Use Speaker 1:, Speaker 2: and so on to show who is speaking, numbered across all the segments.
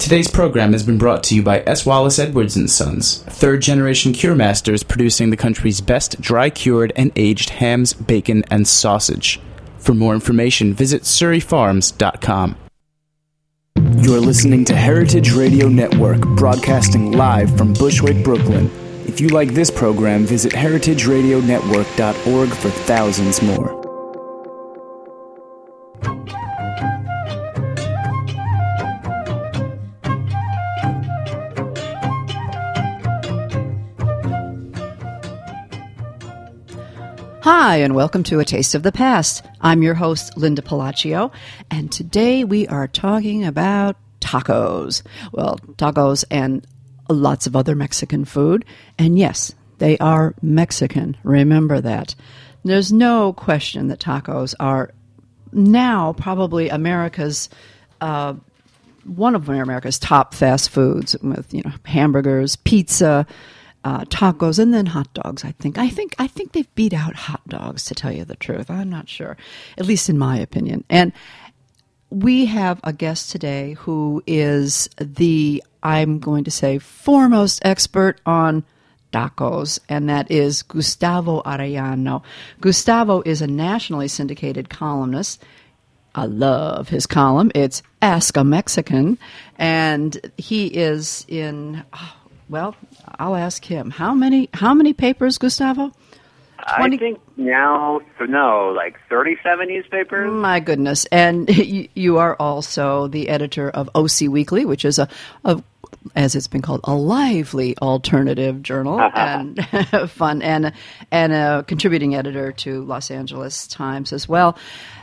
Speaker 1: Today's program has been brought to you by S. Wallace Edwards & Sons, third-generation cure masters producing the country's best dry-cured and aged hams, bacon, and sausage. For more information, visit surreyfarms.com. You're listening to Heritage Radio Network, broadcasting live from Bushwick, Brooklyn. If you like this program, visit heritageradionetwork.org for thousands more.
Speaker 2: Hi, and welcome to A Taste of the Past. I'm your host, Linda Palacio, and today we are talking about tacos. Well, tacos and lots of other Mexican food. And yes, they are Mexican. Remember that. There's no question that tacos are now probably America's one of America's top fast foods with, hamburgers, pizza, tacos, and then hot dogs. I think they've beat out hot dogs, to tell you the truth. I'm not sure, at least in my opinion. And we have a guest today who is I'm going to say, foremost expert on tacos, and that is Gustavo Arellano. Gustavo is a nationally syndicated columnist. I love his column. It's Ask a Mexican, and he is in... Well, I'll ask him. How many papers, Gustavo?
Speaker 3: 20? I think now, like 37 newspapers.
Speaker 2: My goodness. And you are also the editor of OC Weekly, which is as it's been called, a lively alternative journal and fun, and a contributing editor to Los Angeles Times as well.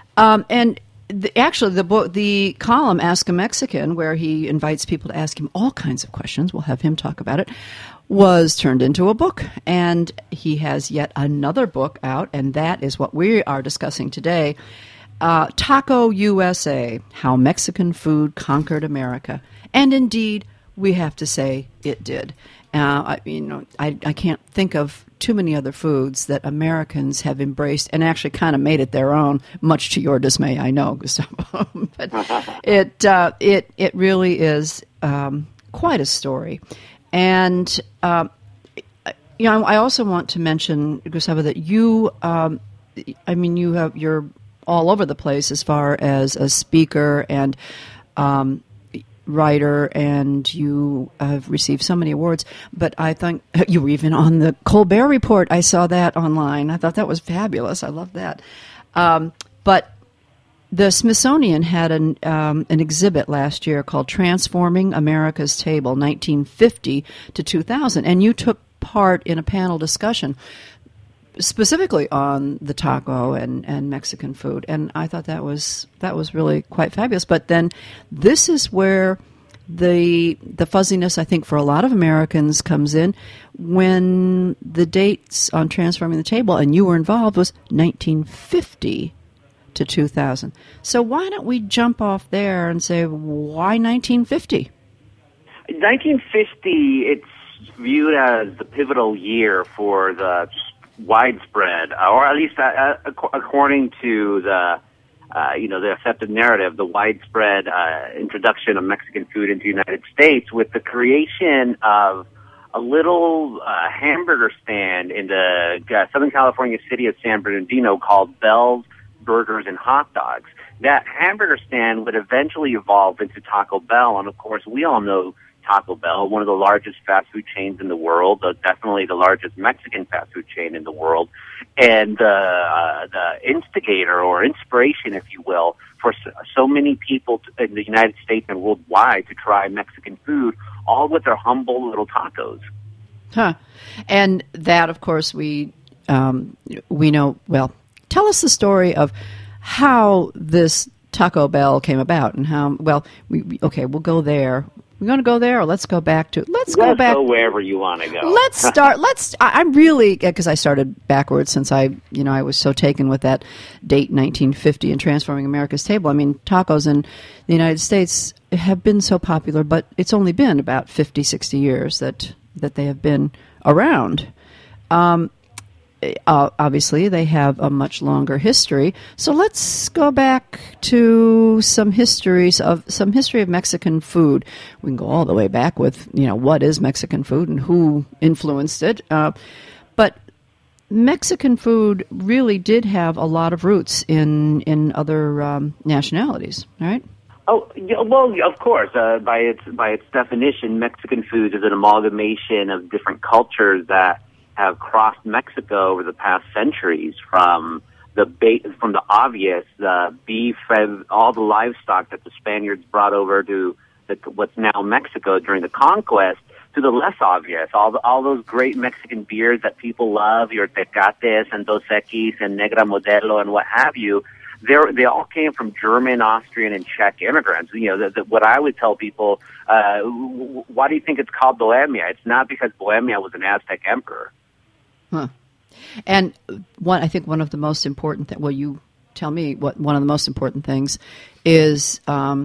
Speaker 2: The column Ask a Mexican, where he invites people to ask him all kinds of questions, we'll have him talk about it, was turned into a book. And he has yet another book out, and that is what we are discussing today, Taco USA, How Mexican Food Conquered America. And indeed, we have to say it did. I can't think of too many other foods that Americans have embraced and actually kind of made it their own, much to your dismay, I know, Gustavo. But it really is quite a story. And I also want to mention, Gustavo, that you're all over the place as far as a speaker and writer, and you have received so many awards, but I think you were even on the Colbert Report. I saw that online. I thought that was fabulous. I love that. But the Smithsonian had an exhibit last year called Transforming America's Table, 1950 to 2000, and you took part in a panel discussion specifically on the taco and Mexican food, and I thought that was really quite fabulous. But then this is where the fuzziness, I think, for a lot of Americans comes in when the dates on Transforming the Table, and you were involved, was 1950 to 2000. So why don't we jump off there and say, why 1950?
Speaker 3: 1950, it's viewed as the pivotal year for the widespread, or at least according to the accepted narrative, the widespread introduction of Mexican food into the United States, with the creation of a little hamburger stand in the Southern California city of San Bernardino called Bell's Burgers and Hot Dogs. That hamburger stand would eventually evolve into Taco Bell, and of course we all know Taco Bell, one of the largest fast food chains in the world, definitely the largest Mexican fast food chain in the world, and the instigator or inspiration, if you will, for so many people in the United States and worldwide to try Mexican food, all with their humble little tacos.
Speaker 2: Huh. And that, of course, we know, well, tell us the story of how this Taco Bell came about and how, well, we'll go there. We're going to go there, or let's go back to... Let's go
Speaker 3: go wherever you want to go.
Speaker 2: Let's start... I'm really... Because I started backwards since I was so taken with that date, 1950, and Transforming America's Table. I mean, tacos in the United States have been so popular, but it's only been about 50, 60 years that they have been around. obviously they have a much longer history. So let's go back to some history of Mexican food. We can go all the way back with, what is Mexican food and who influenced it. But Mexican food really did have a lot of roots in other nationalities, right?
Speaker 3: Oh, well, of course. By its definition, Mexican food is an amalgamation of different cultures that have crossed Mexico over the past centuries, from the obvious, the beef and all the livestock that the Spaniards brought over to what's now Mexico during the conquest, to the less obvious, all those great Mexican beers that people love, your Tecates and Dos Equis and Negra Modelo and what have you. They all came from German, Austrian, and Czech immigrants. What I would tell people, why do you think it's called Bohemia? It's not because Bohemia was an Aztec emperor.
Speaker 2: Huh. And I think one of the most important you tell me what one of the most important things is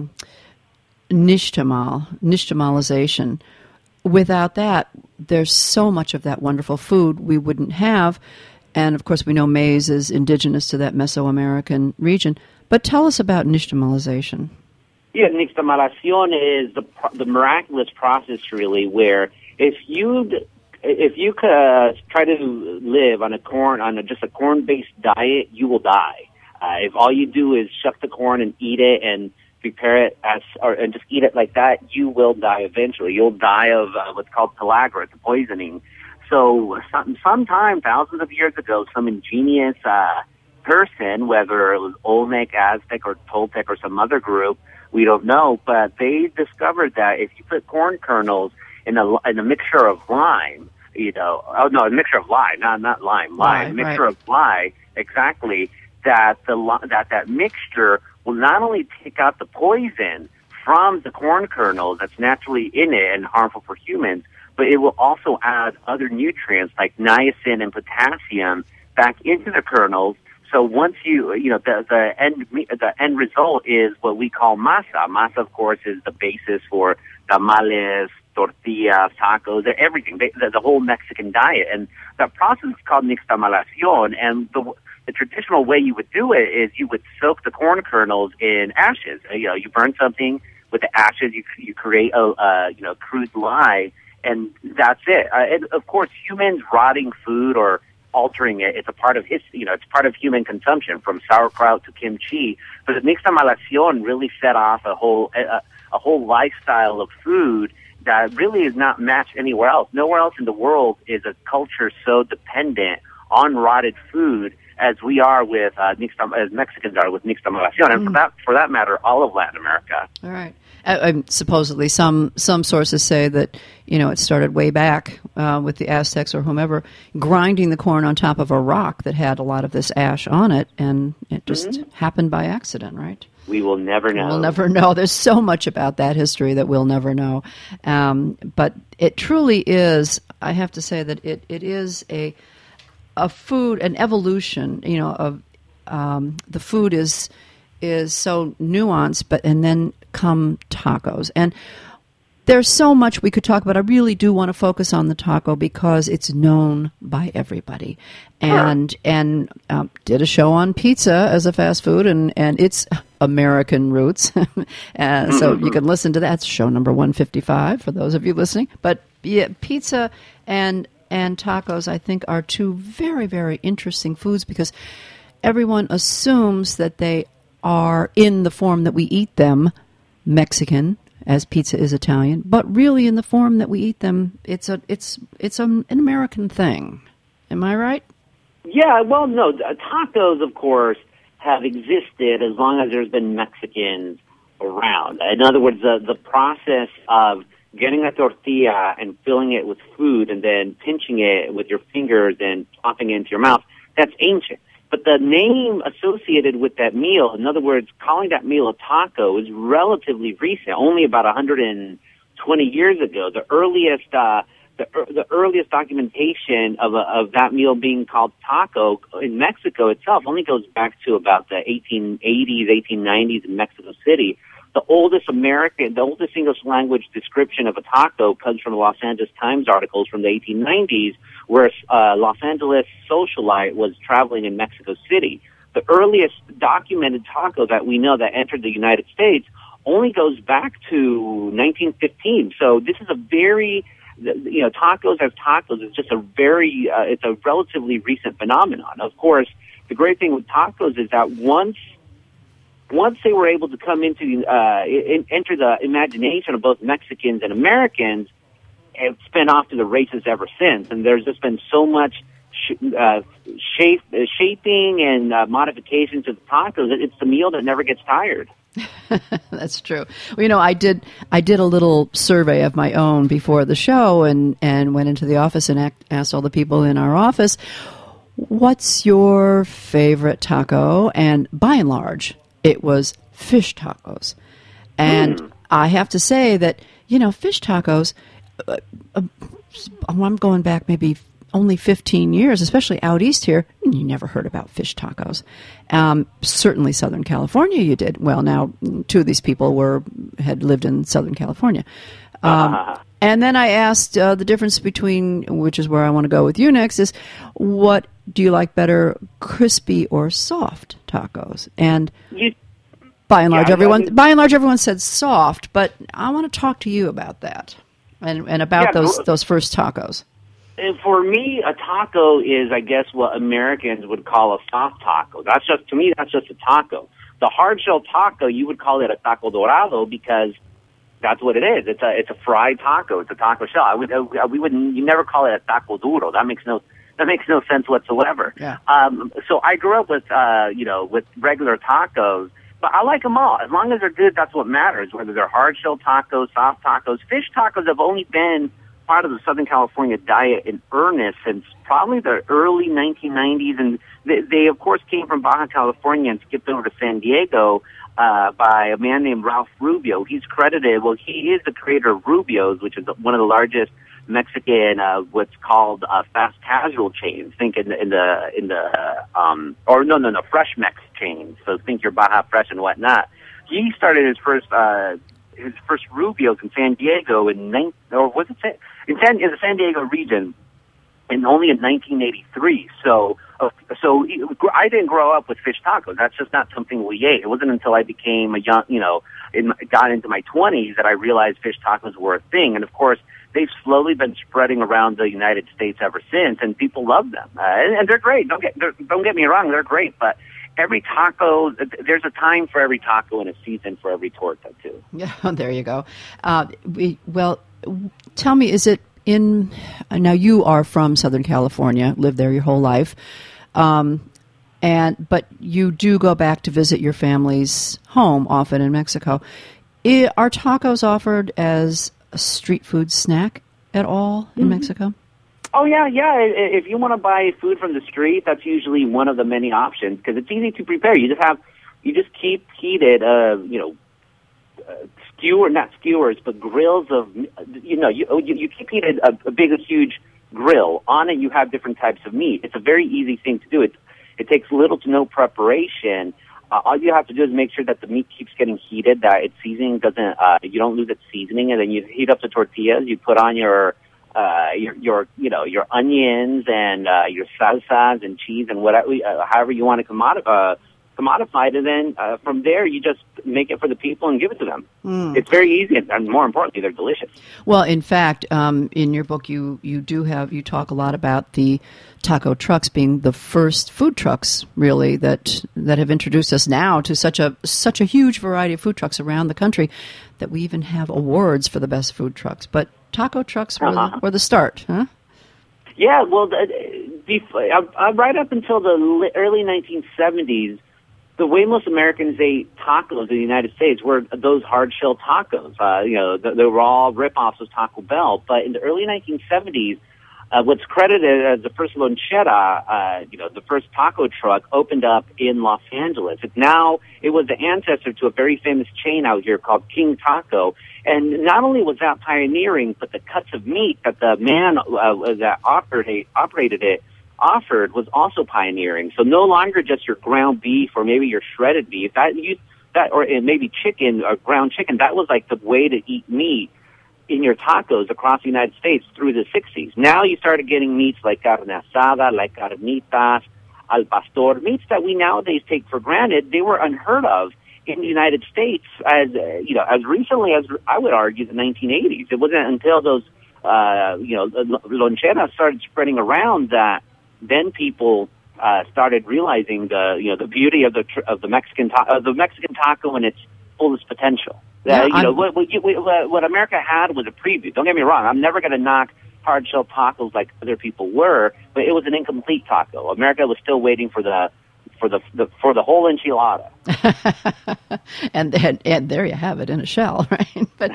Speaker 2: nixtamalization. Without that, there's so much of that wonderful food we wouldn't have. And, of course, we know maize is indigenous to that Mesoamerican region. But tell us about nixtamalization.
Speaker 3: Yeah, nixtamalación is the miraculous process, really, where if you try to live on just a corn-based diet, you will die. If all you do is shuck the corn and eat it and prepare it and just eat it like that, you will die eventually. You'll die of what's called pellagra, the poisoning. So sometime thousands of years ago, some ingenious person, whether it was Olmec, Aztec, or Toltec, or some other group, we don't know, but they discovered that if you put corn kernels in a mixture of lime, a mixture of lye, not lime, a mixture of lye, exactly, that mixture will not only take out the poison from the corn kernels that's naturally in it and harmful for humans, but it will also add other nutrients like niacin and potassium back into the kernels. So once the end result is what we call masa. Masa, of course, is the basis for tamales, tortillas, tacos, everything, the whole Mexican diet. And that process is called nixtamalación. And the traditional way you would do it is you would soak the corn kernels in ashes. You burn something with the ashes, you create a crude lye, and that's it. And of course, humans rotting food or altering it, it's a part of it's part of human consumption, from sauerkraut to kimchi. But the nixtamalación really set off a whole lifestyle of food that really is not matched anywhere else. Nowhere else in the world is a culture so dependent on rotted food as we are with as Mexicans are with nixtamalación, and for that matter, all of Latin America.
Speaker 2: All right. Supposedly, some sources say that it started way back with the Aztecs or whomever grinding the corn on top of a rock that had a lot of this ash on it, and it just happened by accident, right?
Speaker 3: We will never know.
Speaker 2: We'll never know. There's so much about that history that we'll never know. But it truly is. I have to say that it is a food, an evolution. Of the food is so nuanced, and then come tacos. And there's so much we could talk about. I really do want to focus on the taco because it's known by everybody. And did a show on pizza as a fast food and its American roots. So you can listen to that. It's show number 155 for those of you listening. But yeah, pizza and tacos, I think, are two very, very interesting foods because everyone assumes that they are in the form that we eat them, Mexican, as pizza is Italian, but really in the form that we eat them, it's an American thing. Am I right?
Speaker 3: Yeah, well, no, tacos, of course, have existed as long as there's been Mexicans around. In other words, the process of getting a tortilla and filling it with food and then pinching it with your fingers and plopping it into your mouth, that's ancient. But the name associated with that meal, in other words, calling that meal a taco, is relatively recent, only about 120 years ago. The earliest documentation of that meal being called taco in Mexico itself only goes back to about the 1880s, 1890s in Mexico City. the oldest English language description of a taco comes from the Los Angeles Times articles from the 1890s, where a Los Angeles socialite was traveling in Mexico City. The earliest documented taco that we know that entered the United States only goes back to 1915. So this is a very, tacos as tacos is just it's a relatively recent phenomenon. Of course, the great thing with tacos is that once they were able to come into enter the imagination of both Mexicans and Americans, it's been off to the races ever since. And there's just been so much shaping and modification to the tacos. It's the meal that never gets tired.
Speaker 2: That's true. Well, I did a little survey of my own before the show, and went into the office and asked all the people in our office, what's your favorite taco? And by and large, it was fish tacos. And I have to say that, fish tacos, I'm going back maybe only 15 years, especially out east here, you never heard about fish tacos. Certainly Southern California you did. Well, now, two of these people had lived in Southern California. And then I asked the difference between, which is where I want to go with you next, is what do you like better, crispy or soft tacos? And by and large, everyone said soft, but I want to talk to you about that and about those first tacos.
Speaker 3: And for me, a taco is, I guess, what Americans would call a soft taco. To me, that's just a taco. The hard shell taco, you would call it a taco dorado because that's what it is. It's a fried taco. It's a taco shell. You never call it a taco duro. That makes no sense whatsoever.
Speaker 2: Yeah.
Speaker 3: So I grew up with regular tacos, but I like them all. As long as they're good, that's what matters. Whether they're hard shell tacos, soft tacos, fish tacos have only been part of the Southern California diet in earnest since probably the early 1990s, and they of course came from Baja California and skipped over to San Diego by a man named Ralph Rubio. He is the creator of Rubio's, which is one of the largest Mexican what's called fast casual chains. Think in the Fresh Mex chains. So think your Baja Fresh and whatnot. He started his first Rubio's in San Diego in the San Diego region, and only in 1983. So I didn't grow up with fish tacos. That's just not something we ate. It wasn't until I became a young, got into my 20s that I realized fish tacos were a thing. And of course, they've slowly been spreading around the United States ever since, and people love them. And they're great. Don't get me wrong, they're great, but every taco, there's a time for every taco and a season for every torta, too.
Speaker 2: Yeah, there you go. Tell me, is it now you are from Southern California, lived there your whole life, but you do go back to visit your family's home often in Mexico. Are tacos offered as a street food snack at all in Mexico?
Speaker 3: Oh, yeah. If you want to buy food from the street, that's usually one of the many options because it's easy to prepare. You just keep heated, not skewers, but grills of, you keep heated a big, huge grill. On it, you have different types of meat. It's a very easy thing to do. It takes little to no preparation. All you have to do is make sure that the meat keeps getting heated, that its seasoning you don't lose its seasoning, and then you heat up the tortillas. You put on your onions and your salsas and cheese and whatever, however you want to commodify it, and then from there you just make it for the people and give it to them. It's very easy, and more importantly, they're delicious.
Speaker 2: Well, in fact, in your book, you talk a lot about the taco trucks being the first food trucks, really, that have introduced us now to such a huge variety of food trucks around the country that we even have awards for the best food trucks. But taco trucks were the start, huh?
Speaker 3: Yeah, well, right up until the early 1970s, the way most Americans ate tacos in the United States were those hard-shell tacos. They were all rip-offs of Taco Bell. But in the early 1970s, what's credited as the first lonchera, the first taco truck, opened up in Los Angeles. It was the ancestor to a very famous chain out here called King Taco. And not only was that pioneering, but the cuts of meat that the man that operated it offered was also pioneering. So no longer just your ground beef or maybe your shredded beef. That that, or maybe chicken or ground chicken. That was like the way to eat meat in your tacos across the United States through the 60s. Now you started getting meats like carne asada, like carnitas, al pastor, meats that we nowadays take for granted. They were unheard of in the United States as recently as, I would argue, the 1980s. It wasn't until those loncheras started spreading around that then people started realizing the beauty of the Mexican taco and its fullest potential. What America had was a preview. Don't get me wrong. I'm never going to knock hard shell tacos like other people were, but it was an incomplete taco. America was still waiting for the whole enchilada.
Speaker 2: and there you have it in a shell, right? But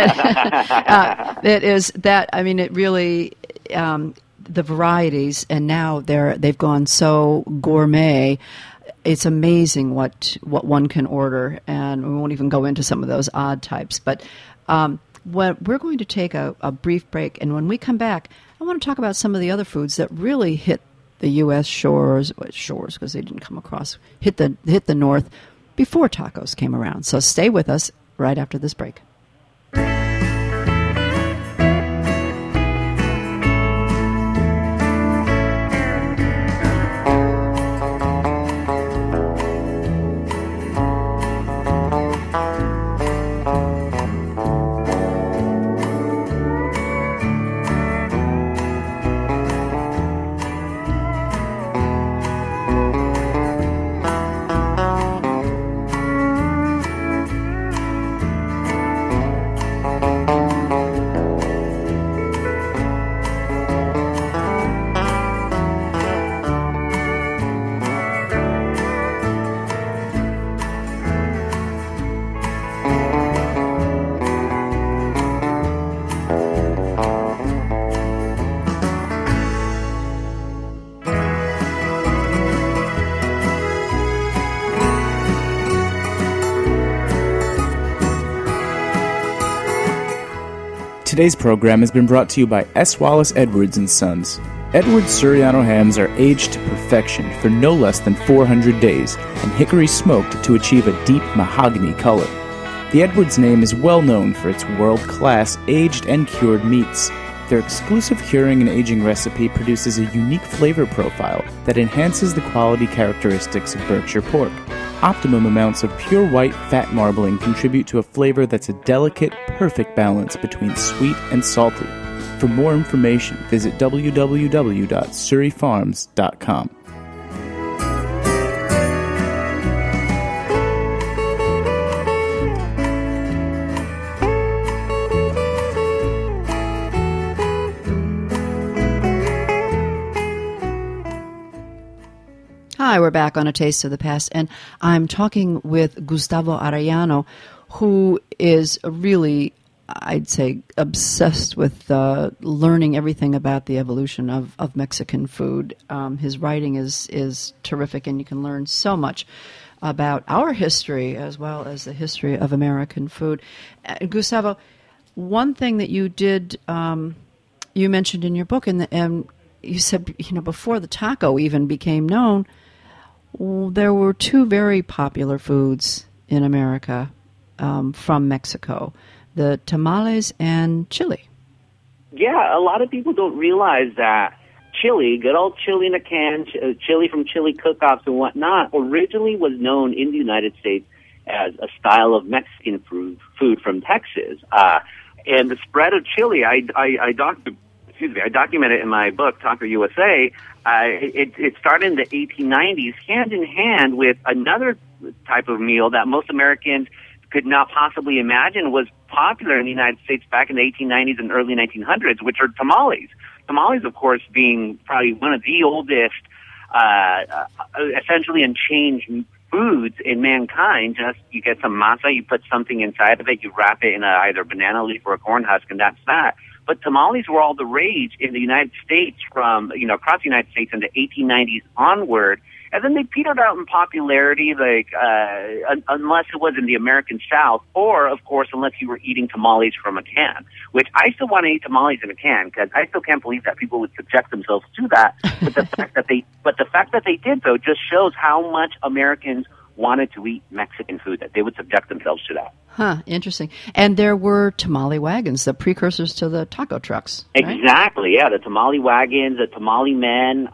Speaker 2: it is that. I mean, it really. The varieties, and now they've gone so gourmet. It's amazing what one can order, and we won't even go into some of those odd types. But we're going to take a brief break, and when we come back, I want to talk about some of the other foods that really hit the U.S. shores because they didn't come across, hit the North before tacos came around. So stay with us right after this break.
Speaker 1: Today's program has been brought to you by S. Wallace Edwards & Sons. Edwards Suriano hams are aged to perfection for no less than 400 days and hickory smoked to achieve a deep mahogany color. The Edwards name is well known for its world-class aged and cured meats. Their exclusive curing and aging recipe produces a unique flavor profile that enhances the quality characteristics of Berkshire pork. Optimum amounts of pure white fat marbling contribute to a flavor that's a delicate, perfect balance between sweet and salty. For more information, visit www.surreyfarms.com.
Speaker 2: Hi, we're back on A Taste of the Past, and I'm talking with Gustavo Arellano, who is really, I'd say, obsessed with learning everything about the evolution of Mexican food. His writing is terrific, and you can learn so much about our history as well as the history of American food. Gustavo, one thing that you did, you mentioned in your book, and you said, before the taco even became known, there were two very popular foods in America from Mexico, the tamales and chili.
Speaker 3: Yeah, a lot of people don't realize that chili, good old chili in a can, chili from chili cook-offs and whatnot, originally was known in the United States as a style of Mexican food from Texas. And the spread of chili, I document it in my book, Taco USA. It started in the 1890s, hand in hand with another type of meal that most Americans could not possibly imagine was popular in the United States back in the 1890s and early 1900s, which are tamales. Tamales, of course, being probably one of the oldest, essentially unchanged foods in mankind. Just you get some masa, you put something inside of it, you wrap it in either a banana leaf or a corn husk, and that's that. But tamales were all the rage in the United States from, across the United States in the 1890s onward. And then they petered out in popularity, unless it was in the American South, or, of course, unless you were eating tamales from a can, which I still want to eat tamales in a can, because I still can't believe that people would subject themselves to that. But the fact that they did, though, just shows how much Americans wanted to eat Mexican food, that they would subject themselves to that.
Speaker 2: Huh, interesting. And there were tamale wagons, the precursors to the taco trucks, right?
Speaker 3: Exactly, yeah. The tamale wagons, the tamale men,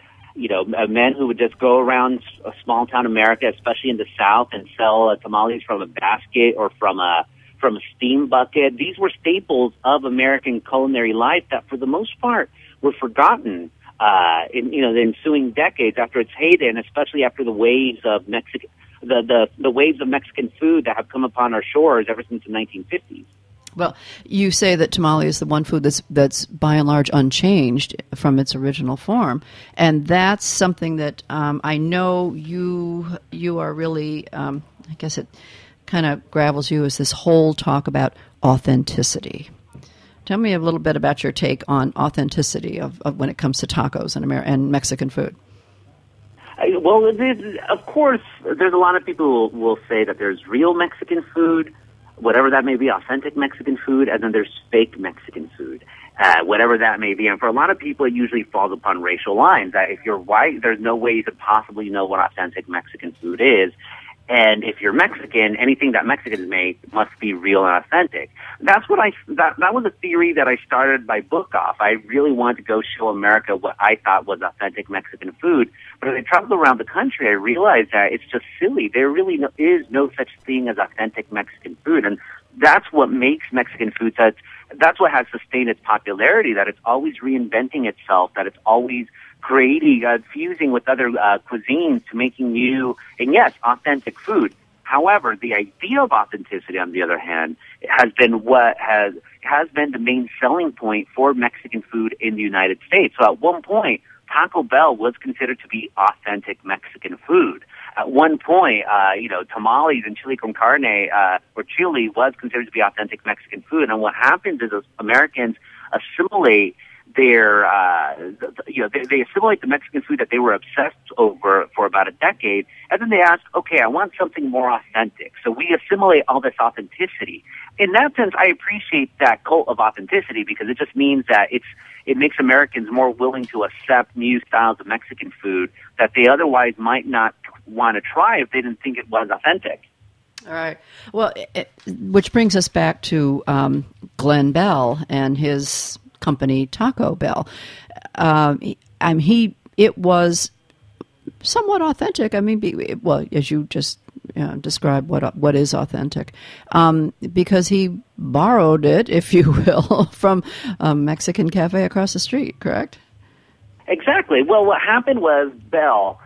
Speaker 3: men who would just go around a small town America, especially in the South, and sell tamales from a basket or from a steam bucket. These were staples of American culinary life that, for the most part, were forgotten in the ensuing decades after its heyday, and especially after the waves of Mexican. The waves of Mexican food that have come upon our shores ever since the 1950s.
Speaker 2: Well, you say that tamale is the one food that's by and large unchanged from its original form, and that's something that I know you are really. I guess it kind of gravels you, is this whole talk about authenticity. Tell me a little bit about your take on authenticity of when it comes to tacos and Mexican food.
Speaker 3: Well, of course, there's a lot of people who will say that there's real Mexican food, whatever that may be, authentic Mexican food, and then there's fake Mexican food, whatever that may be. And for a lot of people, it usually falls upon racial lines. That if you're white, there's no way you could possibly know what authentic Mexican food is. And if you're Mexican, anything that Mexicans make must be real and authentic. That's what that was a theory that I started my book off. I really wanted to go show America what I thought was authentic Mexican food. But as I traveled around the country, I realized that it's just silly. There really is no such thing as authentic Mexican food. And that's what makes Mexican food that's what has sustained its popularity, that it's always reinventing itself, that it's always creating, fusing with other cuisines to making new, and yes, authentic food. However, the idea of authenticity, on the other hand, has been what has been the main selling point for Mexican food in the United States. So at one point, Taco Bell was considered to be authentic Mexican food. At one point, tamales and chili con carne, or chili, was considered to be authentic Mexican food. And what happens is Americans assimilate they assimilate the Mexican food that they were obsessed over for about a decade, and then they ask, okay, I want something more authentic. So we assimilate all this authenticity. In that sense, I appreciate that cult of authenticity, because it just means that it makes Americans more willing to accept new styles of Mexican food that they otherwise might not want to try if they didn't think it was authentic.
Speaker 2: All right. Well, which brings us back to Glenn Bell and his company Taco Bell. It was somewhat authentic. I mean, as you just described, what is authentic, because he borrowed it, if you will, from a Mexican cafe across the street. Correct?
Speaker 3: Exactly. Well, what happened was Bell's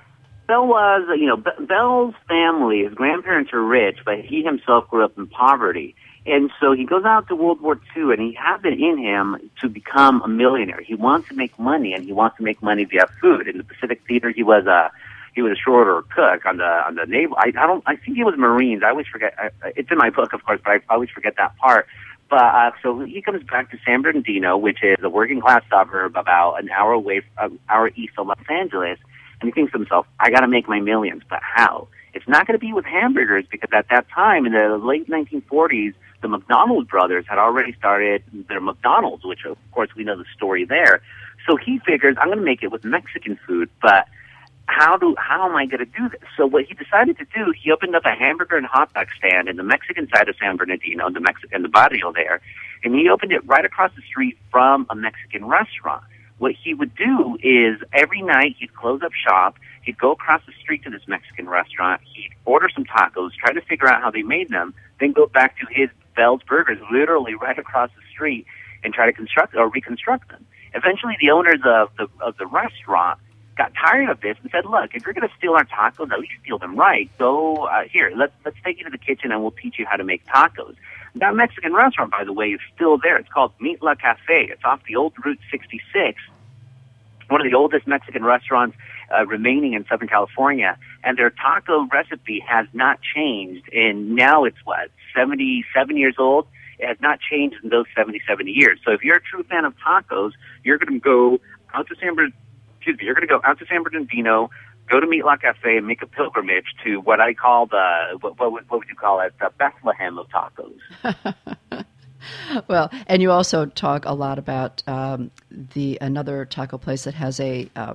Speaker 3: family, his grandparents are rich, but he himself grew up in poverty. And so he goes out to World War II, and he has it in him to become a millionaire. He wants to make money, and he wants to make money via food. In the Pacific Theater, he was a short order cook on the naval. I think he was Marines. I always forget. It's in my book, of course, but I always forget that part. But so he comes back to San Bernardino, which is a working class suburb about an hour east of Los Angeles, and he thinks to himself, I got to make my millions, but how? It's not going to be with hamburgers, because at that time, in the late 1940s, the McDonald brothers had already started their McDonald's, which, of course, we know the story there. So he figures, I'm going to make it with Mexican food, but how am I going to do this? So what he decided to do, he opened up a hamburger and hot dog stand in the Mexican side of San Bernardino, in the barrio there, and he opened it right across the street from a Mexican restaurant. What he would do is every night he'd close up shop, he'd go across the street to this Mexican restaurant, he'd order some tacos, try to figure out how they made them, then go back to his Bell's Burgers, literally right across the street, and try to reconstruct them. Eventually, the owners of the restaurant got tired of this and said, "Look, if you're going to steal our tacos, at least steal them right. Go here. Let's take you to the kitchen, and we'll teach you how to make tacos." That Mexican restaurant, by the way, is still there. It's called Meat La Cafe. It's off the old Route 66, one of the oldest Mexican restaurants remaining in Southern California. And their taco recipe has not changed. And now it's 77 years old. It has not changed in those 77 years. So if you're a true fan of tacos, you're going to go out to San Bernardino, go to Meat La Cafe, and make a pilgrimage to what I call what would you call it? The Bethlehem of tacos.
Speaker 2: Well, and you also talk a lot about another taco place that has a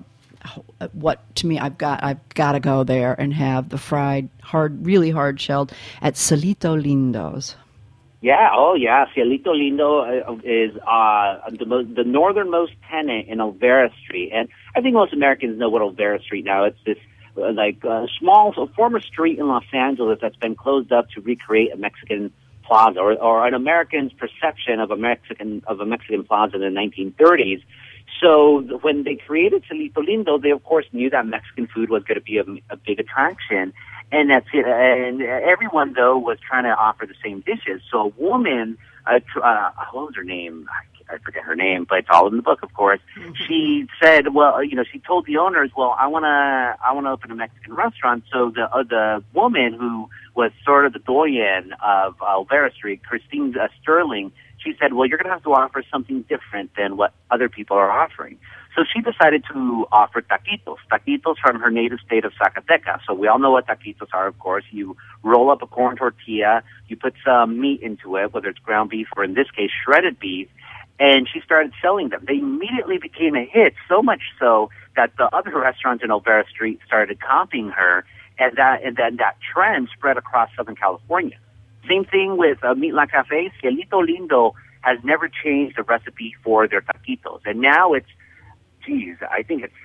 Speaker 2: what to me I've got to go there and have the fried really hard shelled at Cielito Lindo's.
Speaker 3: Yeah, oh yeah, Cielito Lindo is the northernmost tenant in Olvera Street, and I think most Americans know what Olvera Street now. It's this former street in Los Angeles that's been closed up to recreate a Mexican plaza, or an American's perception of a Mexican plaza in the 1930s. So when they created Cielito Lindo, they of course knew that Mexican food was going to be a big attraction. And that's it. And everyone, though, was trying to offer the same dishes. So a woman, what was her name? I forget her name, but it's all in the book, of course. Mm-hmm. She said, well, she told the owners, well, I want to open a Mexican restaurant. So the woman who was sort of the doyen of Olvera Street, Christine Sterling, she said, well, you're going to have to offer something different than what other people are offering. So she decided to offer taquitos from her native state of Zacatecas. So we all know what taquitos are, of course. You roll up a corn tortilla, you put some meat into it, whether it's ground beef or in this case shredded beef, and she started selling them. They immediately became a hit, so much so that the other restaurants in Olvera Street started copying her, and then that trend spread across Southern California. Same thing with Meat La Cafe. Cielito Lindo has never changed the recipe for their taquitos, and now it's, I think it's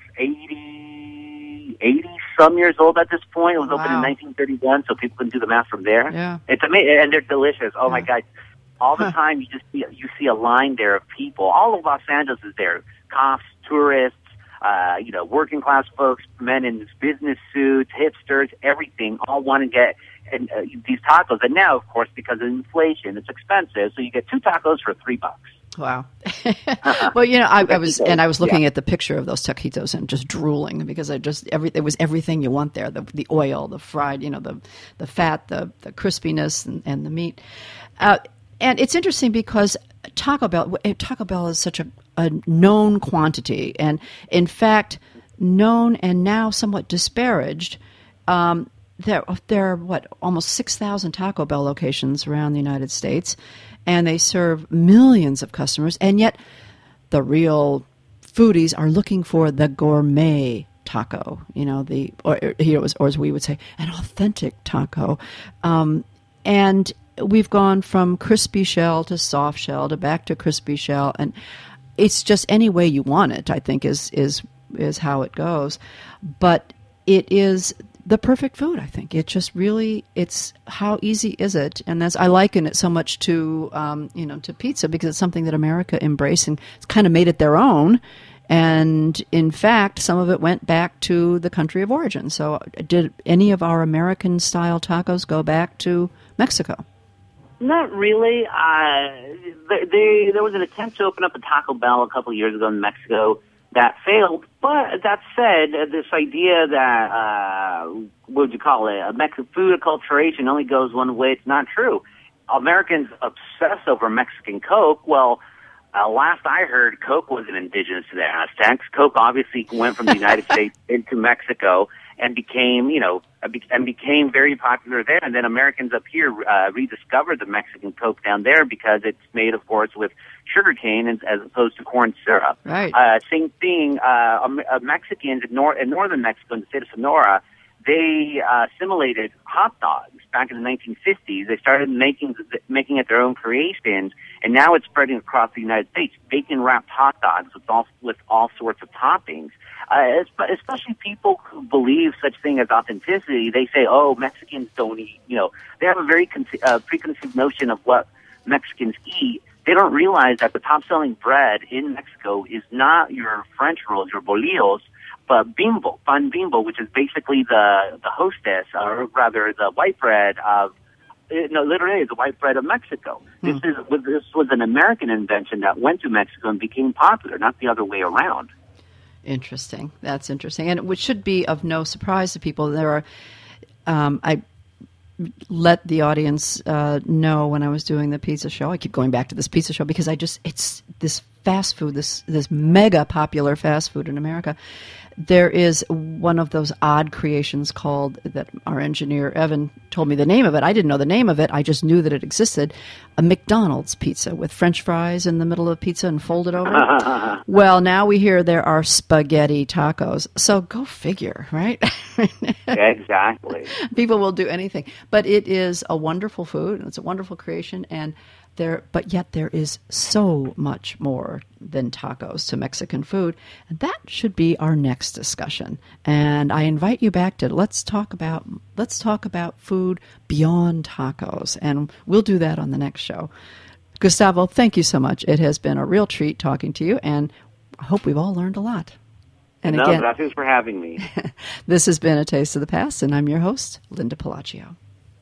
Speaker 3: 80 some years old at this point. It was opened in 1931, so people can do the math from there.
Speaker 2: Yeah.
Speaker 3: It's amazing, and they're delicious. Oh my God. All the time you see a line there of people. All of Los Angeles is there. Cops, tourists, working class folks, men in business suits, hipsters, everything, all want to get these tacos. And now, of course, because of inflation, it's expensive, so you get 2 tacos for $3.
Speaker 2: Wow. Well, I was looking at the picture of those taquitos and just drooling because it was everything you want there. The oil, the fried, the fat, the crispiness and the meat. And it's interesting because Taco Bell is such a known quantity, and in fact, known and now somewhat disparaged. There are almost 6,000 Taco Bell locations around the United States, and they serve millions of customers. And yet, the real foodies are looking for the gourmet taco. Or as we would say, an authentic taco. And we've gone from crispy shell to soft shell to back to crispy shell, and it's just any way you want it, I think, is how it goes. But it is the perfect food, I think. It just really, it's how easy is it? And I liken it so much to, to pizza, because it's something that America embraced and it's kind of made it their own. And in fact, some of it went back to the country of origin. So did any of our American-style tacos go back to Mexico?
Speaker 3: Not really. There was an attempt to open up a Taco Bell a couple of years ago in Mexico that failed. But that said, this idea that, what would you call it, a Mexican food acculturation only goes one way, it's not true. Americans obsess over Mexican Coke. Well, last I heard, Coke wasn't indigenous to the Aztecs. Coke obviously went from the United States into Mexico and became very popular there. And then Americans up here rediscovered the Mexican Coke down there because it's made, of course, with sugarcane as opposed to corn syrup.
Speaker 2: Right.
Speaker 3: Same thing. Mexicans in northern Mexico, in the state of Sonora, they assimilated hot dogs back in the 1950s. They started making it their own creations, and now it's spreading across the United States. Bacon-wrapped hot dogs with all sorts of toppings. Especially people who believe such thing as authenticity, they say, "Oh, Mexicans don't eat." They have a very preconceived notion of what Mexicans eat. They don't realize that the top-selling bread in Mexico is not your French rolls, your bolillos, but bimbo, pan bimbo, which is basically the hostess, or rather the white bread of. Literally, the white bread of Mexico. This was an American invention that went to Mexico and became popular, not the other way around.
Speaker 2: Interesting. That's interesting. And which should be of no surprise to people. There are, I let the audience know when I was doing the pizza show. I keep going back to this pizza show because it's this fast food, this mega popular fast food in America, there is one of those odd creations called, that our engineer Evan told me the name of it. I didn't know the name of it. I just knew that it existed. A McDonald's pizza with French fries in the middle of the pizza and folded over. Well, now we hear there are spaghetti tacos. So go figure, right?
Speaker 3: Exactly.
Speaker 2: People will do anything. But it is a wonderful food, and it's a wonderful creation, but yet there is so much more than tacos to Mexican food. And that should be our next discussion. And I invite you back to let's talk about food beyond tacos. And we'll do that on the next show. Gustavo, thank you so much. It has been a real treat talking to you, and I hope we've all learned a lot. And again,
Speaker 3: gracias for having me.
Speaker 2: This has been A Taste of the Past, and I'm your host, Linda Palacio.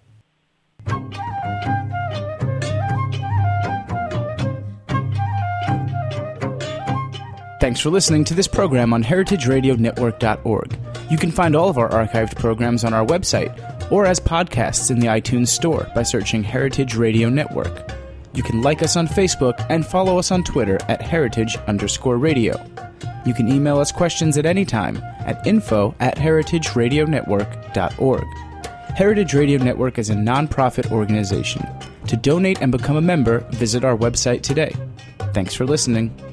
Speaker 1: Thanks for listening to this program on heritageradionetwork.org. You can find all of our archived programs on our website or as podcasts in the iTunes Store by searching Heritage Radio Network. You can like us on Facebook and follow us on Twitter at @heritage_radio. You can email us questions at any time at info@heritageradionetwork.org. Heritage Radio Network is a non-profit organization. To donate and become a member, visit our website today. Thanks for listening.